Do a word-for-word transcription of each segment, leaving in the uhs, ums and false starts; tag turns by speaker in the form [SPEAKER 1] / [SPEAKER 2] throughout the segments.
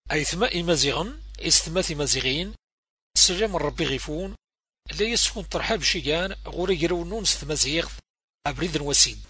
[SPEAKER 1] أي ثماء مزيغن استماث مزيغين السلام ربي غيفون لا يسكن ترحاب شيئان غوري يرونون ستمازيغ أبريد وسيد.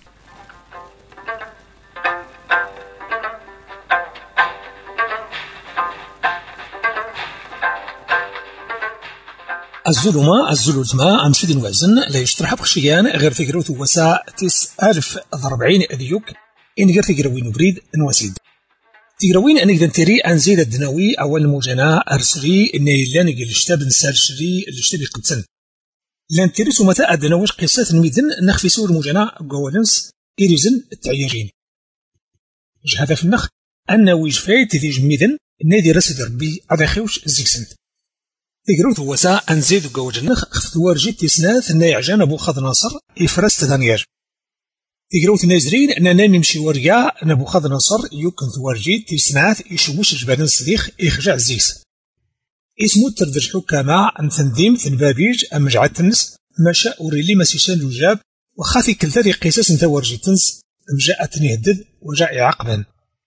[SPEAKER 2] الظلمة الظلمة أنشد وزن لا يشترح بخشيان غير تقروت وسا تس ألف ضربعين أديوك إن غير تقروين بريد نواسيد تقروين أنك دنتري أنزيد الدناوي أول الموجنة أرسلي إن لان الاشتاب نسالشري الاشتاب قدسن لان تريس متى الدناويش قصات الميدن نخفي سور الموجنة قوالنس إريزن التعييرين هذا في النخ أن ويجفايت ذي جميدن نادي رسد ربي على خوش الزيكسنت تقروت وسا أنزيد قوجنخ خفتوار جيت تسناث نايعجان أبو خض ناصر إفراس تدانياج تقروت نازرين أننا نمشي وريا نبو خض ناصر يمكن ثوار جيت تسناث يشوش جبان الصديق إخجاع الزيس اسمو تردج حكامة أن تنظيم ثنبابيج أم جعتنس مشا أوريلي مسيشان الجاب وخاثي كلتا ذي قيساس ثوار جيتنس مجاءت نهدد وجاء عقبا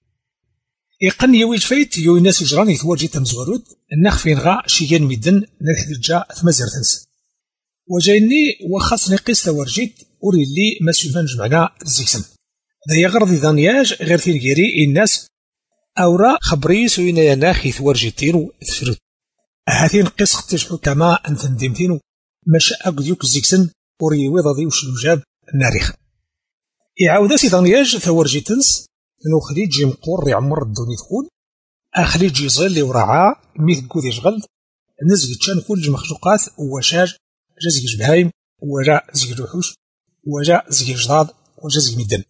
[SPEAKER 2] يقن يويج فايت يو الناس يجران يثوار جيت مزورود النخ فين غا شيان ميدن نرحد الجاء ثمزرتنس وجايني وخاصني قيس ثوار جيت أوريلي مسيفان جمعنا الزيكسن ذا يغرض ذانياج غير ثيرجيري الناس أورا خبريس وينا يناخي ثوار جيتينو تفرد هاتين قيس ختش حكما أن تندمتينو مش أقديوك الزيكسن أوري وضضي وشلوجاب الناريخ يعاود سيدانياج ثوار جيتنس انو خليج جي مقور يعمر الدوني تقول اخليج جي ظل لي ورعاه ميت كود يشغل نزق تشان كل مخلوقات وشاج جزق بهايم وجا زق وحوش وجا زق جداد وجا زق ميدن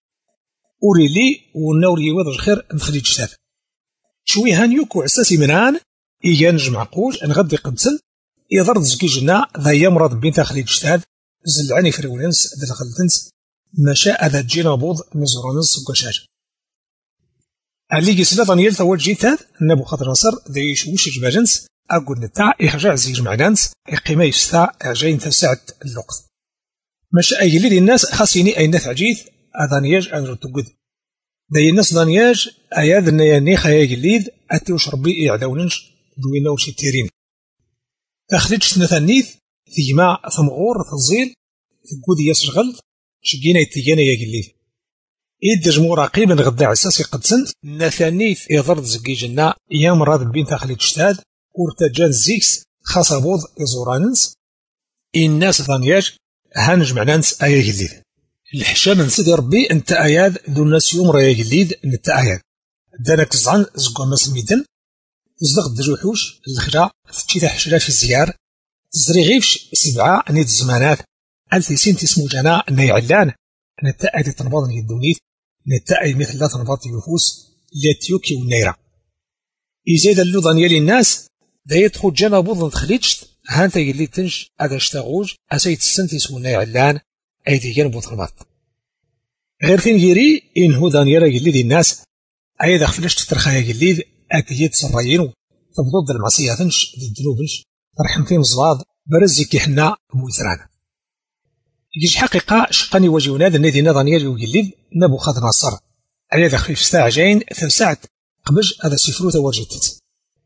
[SPEAKER 2] اوريلي ونوري وضع الخير نخلي جسد شوي هانيوك وعساسي منان ايان جمع قوج نغدي قدسن يضرد زكي جنا ذا يمرض بنت خليج جسد زلعني فريولنس ذا الخلتنس مشاء ذا جينا بوض مزورانس وقشاج اللي جسنا ضنيل ثوال جيتاد نبو خضر نصر ذي شوش جباجنس أقول نتاع إخجاع زيج معدانس إقيمة يستا جاين تساعد اللقط مش أي اللي الناس خاصيني أي ناس عجيث أذانياج أدر تقود ذي الناس ضنياج أياد النياني خيا جليد أتوش ربي إعداوننش دوينا وشي تيرين أخرج سنثانيث ثيما ثمغور ثزيل تقود يسشغل شقينا يتيجينا يا جليد إيد جمهور راقيبا غدا عساسي قدسن نثانيث إضرد زكي جنا يا مراد البنت خليج اجتهاد ورتجان زيكس خاصة بوض إزوراننس الناس ثانياج هانج معنانس آيا جليد الحشام نسيدي ربي انت آياد دو الناس يوم رايا جليد انت آياد دانا كزعان زقوا ماس الميدن تزدغ الدجوحوش الخجا فتشيث حشرة في الزيار تزري غيفش سبعة نيت الزمانات ألثيسين تسمو جانا أنه يعلان أن التأيد تنبض يدونيت أن التأيد مثل لا تنبض يفوس لاتيوكي والنيرة إزايد اللوضان يلي الناس دا يدخل جانا بوضن تخليجت هانتا يلي تنج هذا اشتغوج أسيد السنتيس والنا يعلان أيدي جانبو تنبض غير فين جيري إن هو دانيالا يلي دي الناس أيضا خفلش تترخايا يلي أكيد سرايينو تبضض المعصية تنش دي الدنوبنش رحمتين مزباض برزي كيحنا مويثران يجي حقيقة شقاني وجهنا ذا النادي نظنيا ويجلد نبو خاض ناصر على ذا خفيف ساعة جاين ثم ساعة قبج هذا سفروت ورجتت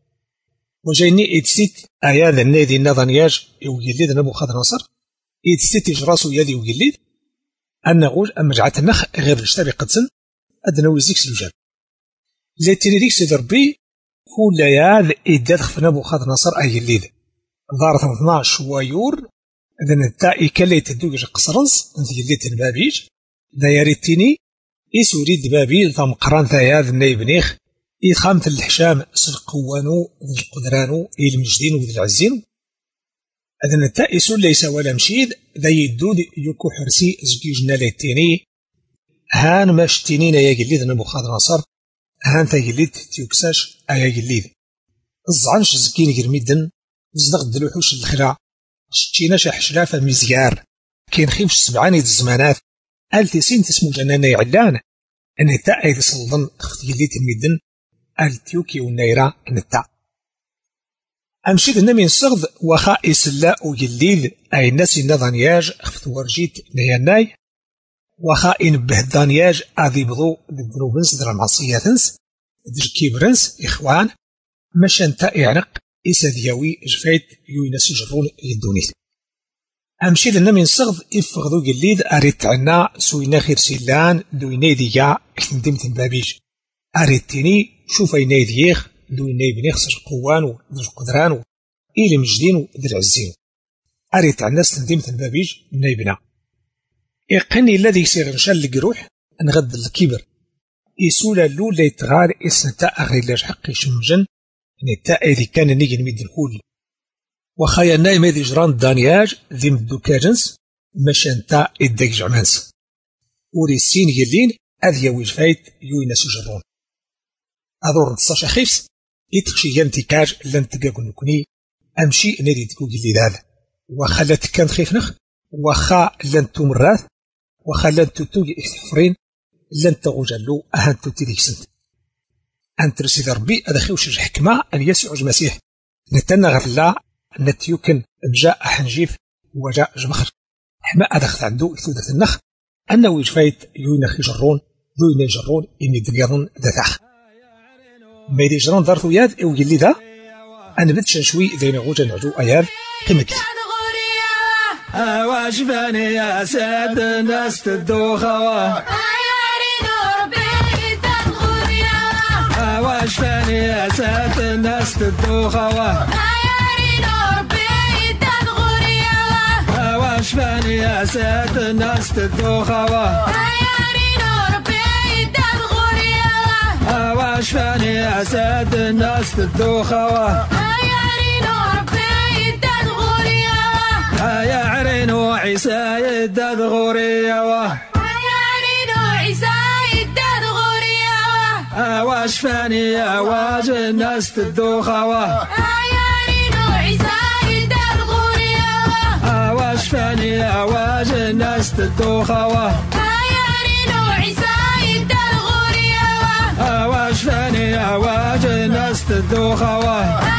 [SPEAKER 2] وجايني إدسيت آيا ذا النادي نظنياج ويجلد نبو خاض ناصر إدسيت إجراسو يدي ويجلد أن نقول أما جعت النخ غير الاشتابي قدسن أدنا ويزيك سلوجان لاتني ديك سيدربي كل ياذ إداد خف نبو خاض ناصر أي جلد ضارة اثناش ويور إذن التائي كالي تدوج قصرنس انت جليت البابيج دا ياريتيني إسوري دبابيل ثم قران ثايا ذا النايبنيخ إدخامة الحشام سلقوانو ذي القدرانو إلى المجدين وذي العزين إذن التائي سول ليس ولا مشيد ذا يدود يكو حرسي زجيجنا ليتيني هان ماشتينين يا جليد نبو خاض ناصر هان ثا جليد تيوكساش أيا جليد الزعنش زكين جرميدن زدغ دلوحوش الخلاع شتينا شا حشرافة مزيار كاين خيمش سبعاني الزمانات ألتيسين تسمو جنانا يعلان أن التاء أيدي صلدن خفت جليت الميدن ألتيوكي والنيرة نتا أمشيد النمي نصغض وخا إسلاء وجليد أي الناس النظانياج خفت ورجيت نياناي وخا إنبه الدانياج أذي بضو للذنوبنس در المعصياتنس در كيبرنس إخوان ماشا نتا يعنق إسا دياوي جفايت يويناس يجرون يدونيت أمشي لنا من صغد إفغدو قليد أريد عنا سوينا خير سيلان دوينا ديا كتندمت بابيج أريد تيني شوف أينا ديخ دوينا بنيخ قوانو دج قدرانو إلي مجدينو دل عزينو أريد عنا ستندمت بابيج نايبنا إقني الذي يصير نشال القروح نغد الكبر يسولا اللول لا يتغار إسنتا أغير لاج حقي شمجن نتا إذي كان نيجي نميد الكل وخايا نايم إذي جران دانياج ذي مدوكاجنس ماشا نتا إداك جعمانس وريسين يلين أذيا ويجفايت يويناس يجرون أذور نتصاش أخيفس يتخشي ينتكاج لن تقاكو نكوني أمشي نادي تكوكي اللي دال وخالت كان خيف نخ وخا لن تمراث وخا لن تتوجي إحتفرين لن تغوجلو أهان تتديك سنت أنت رسيد ربي هذا خيوش حكمة أن يسوع المسيح نتنا غفلا نتيوكن جاء حنجيف وجاء جمخر حما هذا خذ عنده ثودة النخ أنه يجفايت يوينخ يجرون يوين يجرون إني دليرون ذاتاخ ما يدي جرون دارثو ياد أو يلي ذا أنا بدش نشوي ذين غوجا نعجو أيار قمك
[SPEAKER 3] واش باني يا ساد الناس تدوخوا واش باني يا ساد الناس تدوخوا واش باني يا ساد الناس تدوخوا واش باني يا ساد الناس تدوخوا يا عرينو عيسى يداد غوريا يا عرينو عيسى يداد غوريا واش فاني واج الناس تدوخوا يا عرينو عيسى يداد غوريا واش فاني واج الناس تدوخوا يا عرينو عيسى يداد غوريا واش فاني واج الناس تدوخوا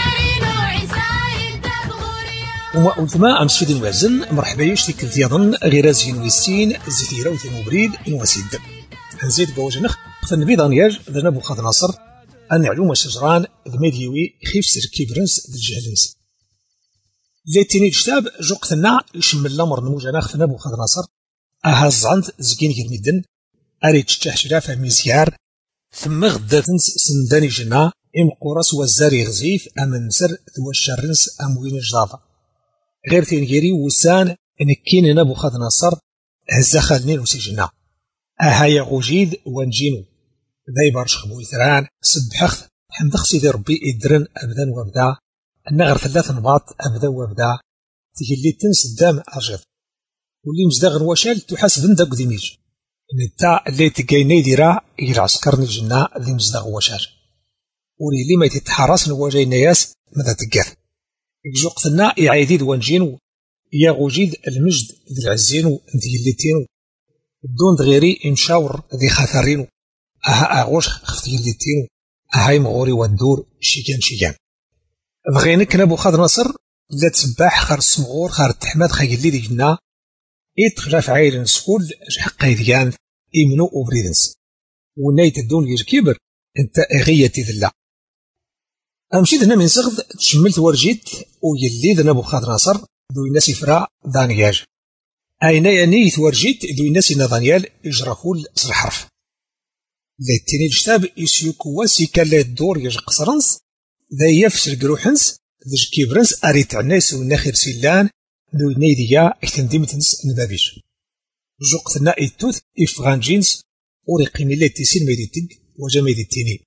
[SPEAKER 2] وما أنتما أمس في دين وازن مرحبا يشتكل تيضن غير زين ويسين زيتيرا وثين وبريد نواسيد هنزيد بوجنخ قفن بيضان ياج ذا نبو خاض ناصر أن علوم الشجران ذميديوي خيف سير كيبرنس ذا الجهلنس ليتيني الشتاب جوقتنا يشم الأمر نموجناخ في نبو خاض ناصر أهاز عند زكين يرميدن أريد تشتح شرافة مزيار ثم غداتنس سنداني جنا إم قرص وزاري غزيف أمن سر ذو الشرنس أموين الجضافة غير تنجيري وسان نكين نبو خاض ناصر هزا خالنين وسجنا أهايا غوجيد وانجينو ذاي برشخ بويثران سبحخ حمدخ سيدي ربي إدرن أبدا وابدا النغر ثلاث نباط أبدا وابدا تجلي تنس الدام أرجض واللي مزدغن وشال تحاسب ندق ديميج نتا اللي تقايني ديرا يرعسكرني الجنة اللي مزدغ وشال ولي اللي ما يتحرس نواجه نياس ماذا تقاث جوقتنا يعيديد وانجينو يا غوجيد المجد ذي العزينو ذي الليتينو بدون دغيري مشاور ذي خاثرينو أها أغوش خفت الليتينو أهاي مغوري والدور شيكان شيكان بغينك نبو خاض نصر لا تسباح خار السمغور خار التحماد خايل لي ديجنا يتخلاف عائل نسكول حقا يديان إمنو أوبريدنس ونايت الدون يجكبر انت اغيتي ذلا أمشيت هنا من صغد تشملت ورجيت ويلي ذا نبو خاض ناصر ذو الناس فرا دانياج أين يعني ورجيت ذو الناس دانيال إجراكول الحرف لاتيني الكتاب يسيوكو واسيكا لا الدور يج قصرنس ذا يفسر قروحنس ذا كيبرنس أريت عناس وناخر سيلان ذو نيديا اكتنديمتنس نبابيش جوقتنا إتوث إفغان جينس وريقين اللي تيسين ميديتك وجا ميديتيني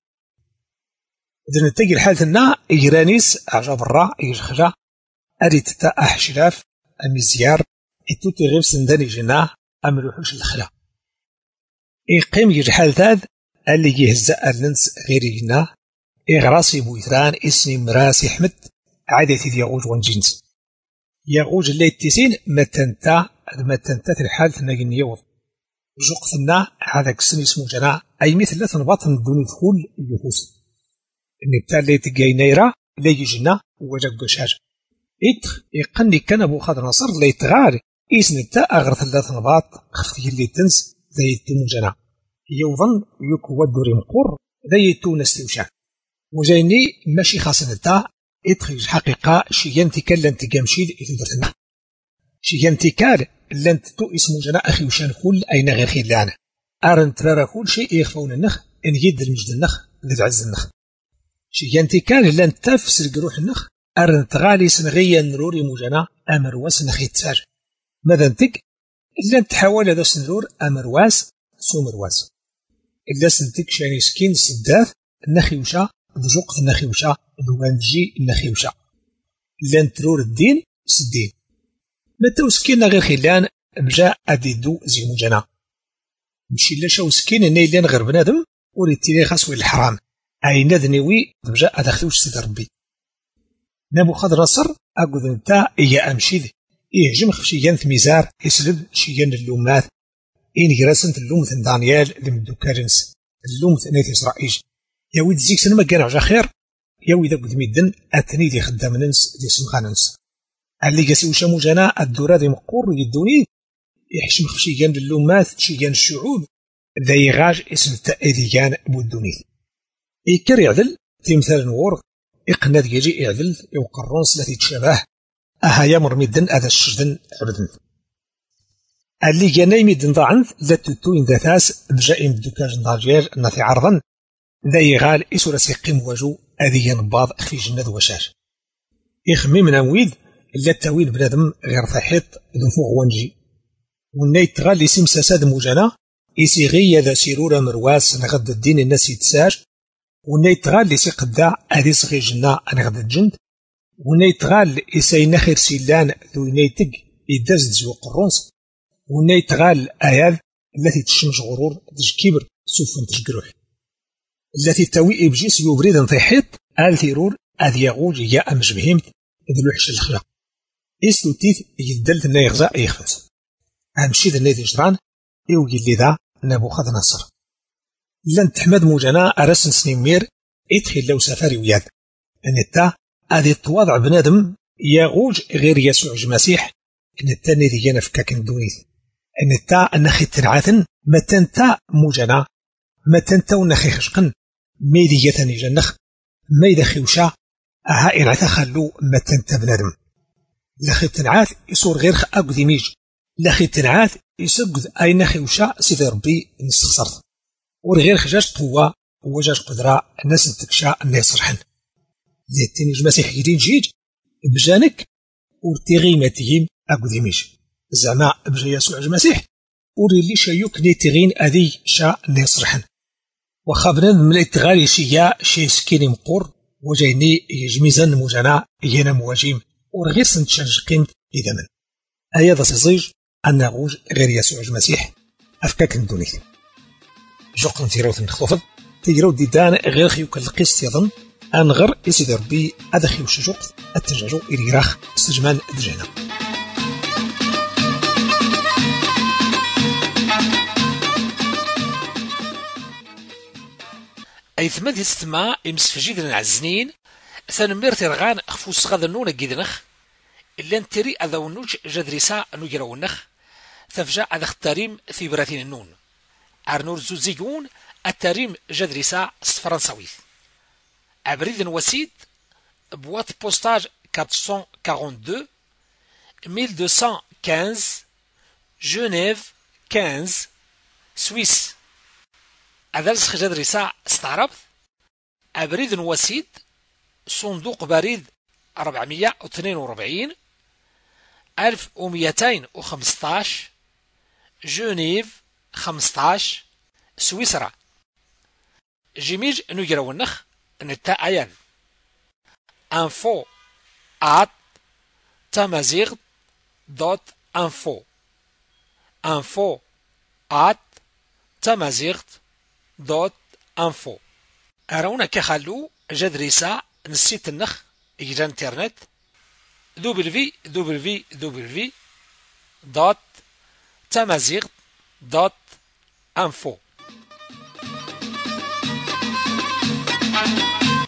[SPEAKER 2] إذا نتاقي الحالتنا إجرانيس أعجاب الرا إجخلا أريد تا أحشلاف أميزيار إتوتي غير سنداني جناه أملوحوش الخلا إقيم يجحال ذاذ اللي يهزأ النس غير جناه إغراسي بويثران اسمي مراسي أحمد عادتي ديغوج وانجينس يغوج اللي تيسين متنتا متنتا في الحال ثناقين يوض جوقتنا هذا كسن اسمه جنا أي مثل لا تنبطن دون دخول اليهوس نبتا اللي تقاي نيرا لا يجنا وجا قشاج إتخ يقني كان أبو خاض ناصر لا يتغار إيس نتا أغر ثلاث نباط خفتي اللي تنس ذا يتون جنا يوظن يكو ودوري مقر ذا يتون استوشان وجايني ماشي خاصة نتا إتخيج حقيقة شيان تيكال لن تقامشيد إذا درتنا شيان تيكال لن تتو اسمو جنا أخي وشان كل أين غير خير لعنة أرن ترى كل شيء يخفون النخ إن يد المجد النخ لتعز النخ شيان تيكال لن تفسر قروح النخ أرن تغالي سنغيا نروري مجنا أمر واس نخي تسار ماذا نتك لن تحاول هذا سنرور أمر واس سومر واس إلا سنتك شاني سكين سداث النخيوشة دجوق النخيوشة دوانجي النخيوشة لان ترور الدين سدين متى وسكينا غير خلان بجا أديدو زينو جنا مشي لا شاو سكين نيلان غير بنادم وريتيلي خاص ويل الحرام أي ندنيوي بجا أدخلوش سيد ربي نبوخذ نصر أقود نتا إيا أمشيد يهجم خفشيان ثميزار يسلب شيان اللومات إن جراسنت اللومت دانيال لمدو كارنس اللومت نيت إسرائيل يا ويد زيك سنما كان عجا خير يا ويد قد ميدن أتني دي خدام ننس دي سمخاننس اللي جاسي وشامو جنا الدورة دي مقور يدوني يحشم خفشيان اللومات شيان الشعوب ذا يغاج اسم التأذيان بودونيث إيكر يعدل تمثال نور إقناد يجي يعدل يوقرون سلاتي تشابه أها يامر ميدن أذا الشجدن عبدن اللي جانا يميدن ضاعنث لا تتوين ذا ثاس بجائم الدكاج نضاجير نثي عرضا ذا يغال إسو رسيقيم وجو أذي ينباض أخفي جنة وشاش إخمي من أمويد لا التاويل بنادم غير ثحيط ذو فوق وانجي والنيت غال يسيم ساساد موجانا يسيغي ذا سيرورة مرواس نغد الدين الناس يتساج والنيت غال يسي قداع أذي صغي جنة نغد الجند والنيت غال يسي نخير سيلان ذو نيتق يدرز زو قرونس والنيت غال آيال التي تشمش غرور تج كبر سوف تجروح التي تاوي إبجيس يبريد انطيحيط آل ثيرور أذي يغوج يا أمج بهمت إذ لوحش الخلاق إستو تيث يدلت النا يغزاء يخفز أمشي ذا نيت جران يوجي اللي ذا نبوخذ نصر لن تحمد موجانا أرسن سنيمير إدخل لو سفاري وياد أن التا أذي التواضع بنادم يغوج غير يسوع المسيح أن التا نيدي ينفكك دونيث أن التا النخي تنعاثن ما تنتا موجانا ما تنتا ونخي خشقن ميدي يثني جنخ ميدا خيوشا أها إنعثا خلو ما تنتا بنادم لخي تنعاث يصور غير أقذي ميج لخي تنعاث يسقذ أي نخي وشا سيدي ربي نستخسرت ورغير خجاج قوة وجاج قدرة الناس نتكشا الناس صرحن زيتيني جماسيح يدين جيج بجانك ورتيغي ما تيهم أقذي ميج زعما بجا يسوع المسيح وريلي شايوك نيتغين أذي شا نيصرحن وخابنا من الاتغالي شيا شي سكيني مقور وجايني يجميزان موجانا ينا مواجيم ورغير سنتشارج قيمت إذا من أيا ذا سيزيج أن غوج غير يسوع المسيح أفكاك ندونيث جوق نتيروث نخطفض تيرو ديدان غير خيوك القيس يظن أن غر إسيدي ربي أدخيو شجوق التجاجو إليراخ سجمان دجانا
[SPEAKER 1] أي ثمد يستمع إمسفجيد العزنين ثنمير ترغان أخفوس غاذا نونا جيدنخ إلا نتري أذا ونوج جدريسا نجرا ونخ ثفجا أذا اختاريم في براثين النون أرنور زوزيون التاريم جدريسا فرنساويث أبريد وسيد بوات بوستاج أربعمائة واثنين وأربعين ألف ومئتين وخمسة عشر جنيف خمسة سويس هذا السخ جدريسا استعربت أبريد وسيد صندوق بريد أربعمائة واثنين وأربعين ألف ومئتين وخمسة عشر جنيف خمسة عشر سويسرا جيميج نجرا ونخ نتا أيان info at tamazigh دوت info info at tamazigh دوت info أرونا كخلو جدريسا نسيت النخ إجرا انترنت دبليو دبليو دبليو دوت tamazigh دوت info